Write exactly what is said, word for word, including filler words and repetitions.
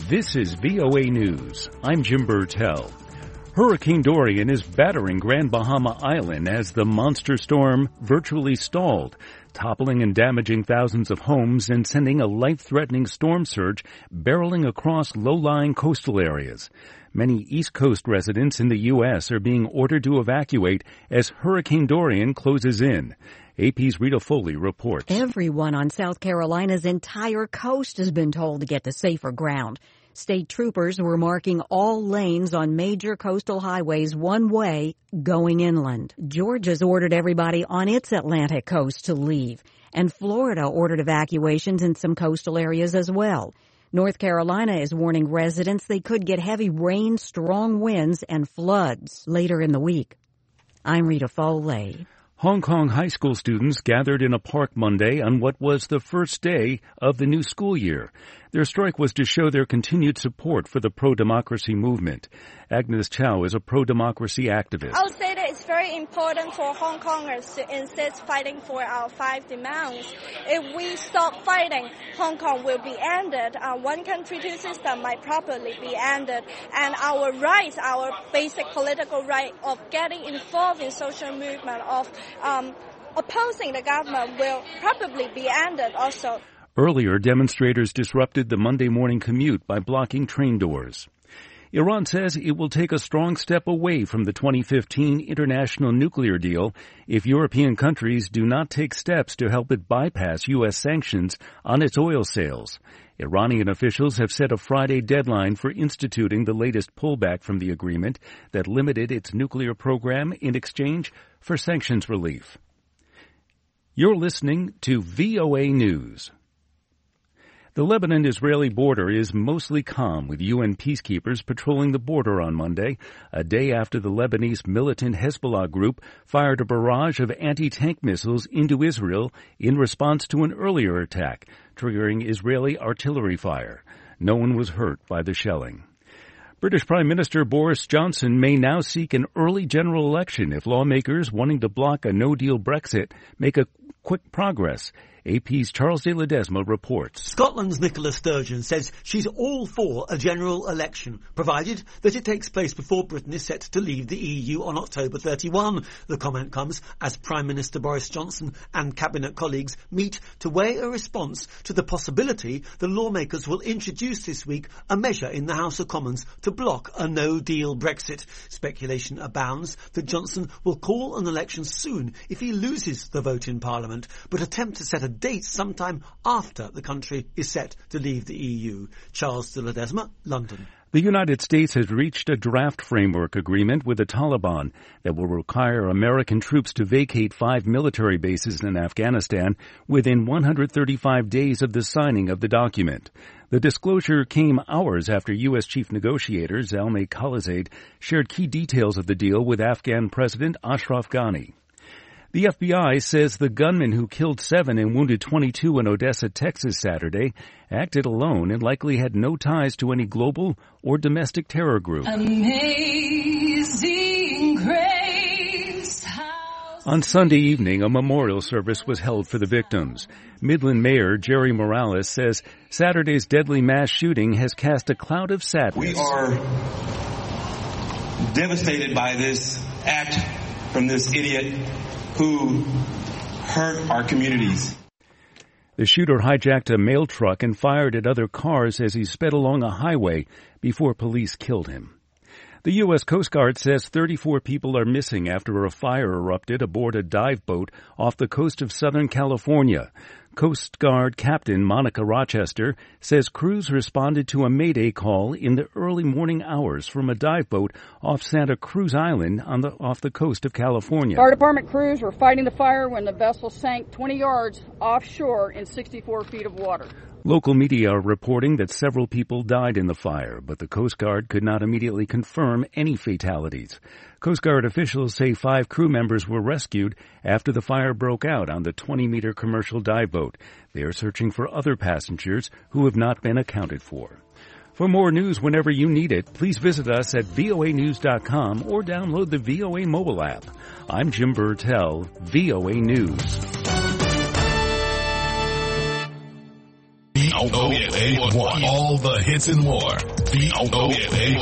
This is V O A News. I'm Jim Burtell. Hurricane Dorian is battering Grand Bahama Island as the monster storm virtually stalled, toppling and damaging thousands of homes and sending a life-threatening storm surge barreling across low-lying coastal areas. Many East Coast residents in the U S are being ordered to evacuate as Hurricane Dorian closes in. A P's Rita Foley reports. Everyone on South Carolina's entire coast has been told to get to safer ground. State troopers were marking all lanes on major coastal highways one way, going inland. Georgia's ordered everybody on its Atlantic coast to leave, and Florida ordered evacuations in some coastal areas as well. North Carolina is warning residents they could get heavy rain, strong winds, and floods later in the week. I'm Rita Foley. Hong Kong high school students gathered in a park Monday on what was the first day of the new school year. Their strike was to show their continued support for the pro-democracy movement. Agnes Chow is a pro-democracy activist. I would say that it's very important for Hong Kongers to insist fighting for our five demands. If we stop fighting, Hong Kong will be ended. Our one country, two system might probably be ended. And our rights, our basic political right of getting involved in social movement, of um, opposing the government will probably be ended also. Earlier, demonstrators disrupted the Monday morning commute by blocking train doors. Iran says it will take a strong step away from the twenty fifteen international nuclear deal if European countries do not take steps to help it bypass U S sanctions on its oil sales. Iranian officials have set a Friday deadline for instituting the latest pullback from the agreement that limited its nuclear program in exchange for sanctions relief. You're listening to V O A News. The Lebanon-Israeli border is mostly calm, with U N peacekeepers patrolling the border on Monday, a day after the Lebanese militant Hezbollah group fired a barrage of anti-tank missiles into Israel in response to an earlier attack, triggering Israeli artillery fire. No one was hurt by the shelling. British Prime Minister Boris Johnson may now seek an early general election if lawmakers wanting to block a no-deal Brexit make a quick progress. A P's Charles de Ledesma reports. Scotland's Nicola Sturgeon says she's all for a general election, provided that it takes place before Britain is set to leave the E U on October thirty-first. The comment comes as Prime Minister Boris Johnson and Cabinet colleagues meet to weigh a response to the possibility the lawmakers will introduce this week a measure in the House of Commons to block a no-deal Brexit. Speculation abounds that Johnson will call an election soon if he loses the vote in Parliament, but attempt to set a date sometime after the country is set to leave the E U. Charles de Ledesma, London. The United States has reached a draft framework agreement with the Taliban that will require American troops to vacate five military bases in Afghanistan within one hundred thirty-five days of the signing of the document. The disclosure came hours after U S Chief Negotiator Zalmay Khalilzad shared key details of the deal with Afghan President Ashraf Ghani. The F B I says the gunman who killed seven and wounded twenty-two in Odessa, Texas Saturday acted alone and likely had no ties to any global or domestic terror group. Amazing grace. On Sunday evening, a memorial service was held for the victims. Midland Mayor Jerry Morales says Saturday's deadly mass shooting has cast a cloud of sadness. We are devastated by this act from this idiot who hurt our communities. The shooter hijacked a mail truck and fired at other cars as he sped along a highway before police killed him. The U S Coast Guard says thirty-four people are missing after a fire erupted aboard a dive boat off the coast of Southern California. Coast Guard Captain Monica Rochester says crews responded to a mayday call in the early morning hours from a dive boat off Santa Cruz Island on the, off the coast of California. Fire department crews were fighting the fire when the vessel sank twenty yards offshore in sixty-four feet of water. Local media are reporting that several people died in the fire, but the Coast Guard could not immediately confirm any fatalities. Coast Guard officials say five crew members were rescued after the fire broke out on the twenty-meter commercial dive boat. They are searching for other passengers who have not been accounted for. For more news whenever you need it, please visit us at V O A news dot com or download the V O A mobile app. I'm Jim Burtell, V O A News. V O A one. All the hits and more. V O A